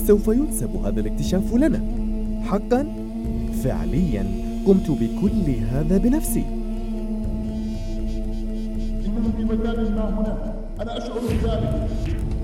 سوف ينسب هذا الاكتشاف لنا. حقا؟ فعليا قمت بكل هذا بنفسي. إنه في مكان ما هنا، أنا أشعر بذلك.